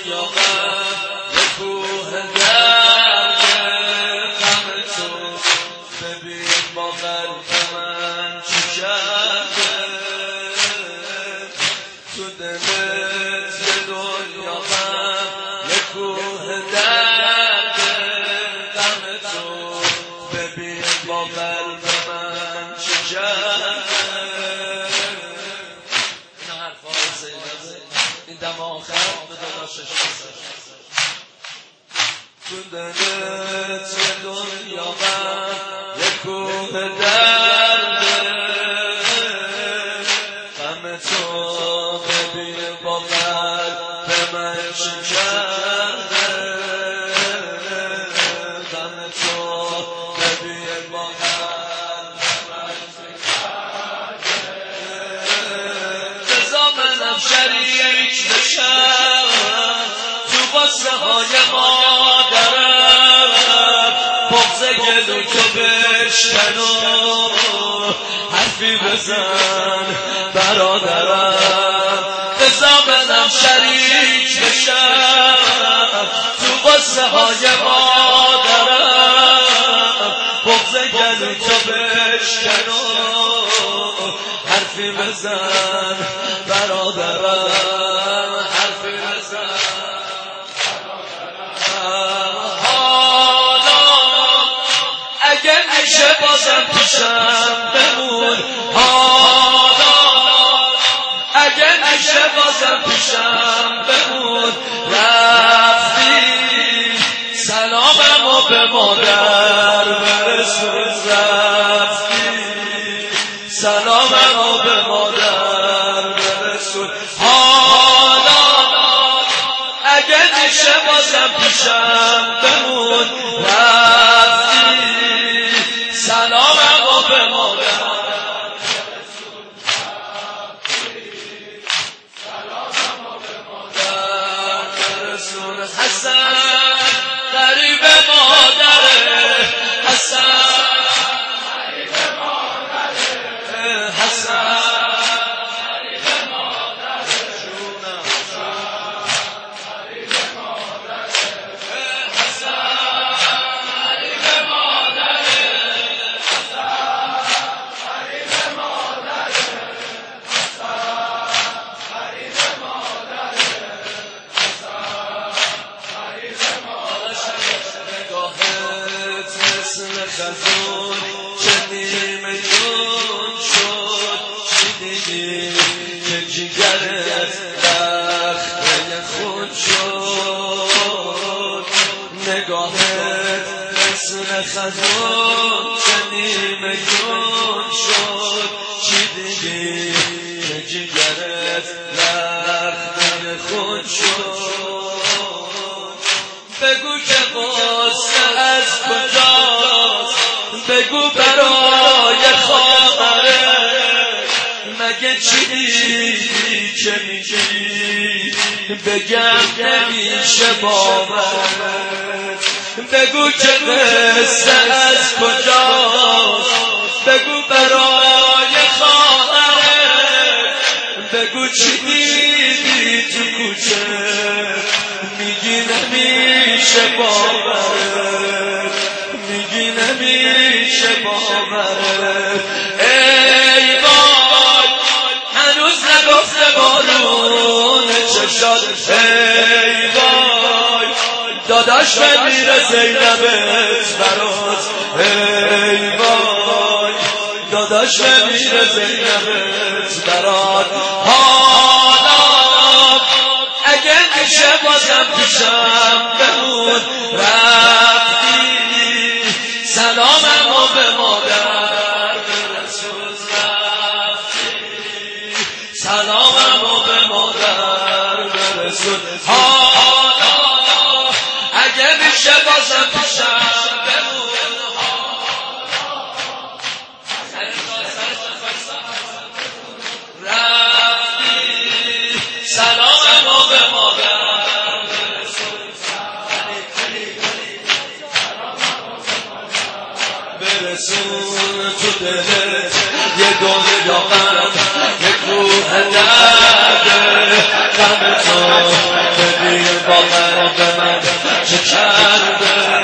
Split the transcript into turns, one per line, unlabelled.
دنیا غم یه کوه درد غم تو ببین با قلب من چی کرده تو دلت یه دنیا غم یه کوه درد غم تو ببین با قلب من چی کرده این دم آخر به داداشش تو دلت یه دنیا غم یه کوه درد غم تو ببین با قلب من چی کرده غم تو ببین با قلب من چی کرده بذار منم شریک بشم تو قصه های مادرم بغض گلو تو بشکن و حرفی بزن برادرم بذار منم شریک بشم تو قصه های مادرم بغض گلو تو بشکن و حرفی بزن برادرم حرفی بزن حالا اگه میشه بازم پیشم بمون حالا اگه میشه بازم پیشم بمون رفتی سلاممو به مادر برسون رفتی سلاممو به مادر برسون حالا اگه میشه بازم پیشم بمون رفتی سلاممو به مادر برسون حسن قریب مادره حسن خزون چه نیمه جون شد چی دیدی که جگرت لخته خون شد نگاهت مثل خزون چه نیمه جون شد چی دیدی که جگرت لخته خون شد بگو که قصه از کجاست بگو برای خواهرت مگه چی دیدی که میگی بگم نمیشه باورت بگو که قصه از کجاست بگو برای خواهرت بگو چی دیدی تو کوچه میگی نمیشه باورت میگی نمیشه باورت ای وای هنوز نگفته بارون چشات ای وای داداش میره زینبت برات ای وای داداش میره زینبت برات حالا اگه میشه بازم پیشم بمون رفتی سلاممو به مادر برسون رفتی سلاممو به مادر برسون حالا اگه میشه بازم پیشم بمون رفتی سلاممو به مادر برسون تو دلت یه دنیا غم یه کوه درد غم تو ببین با به من چه کرده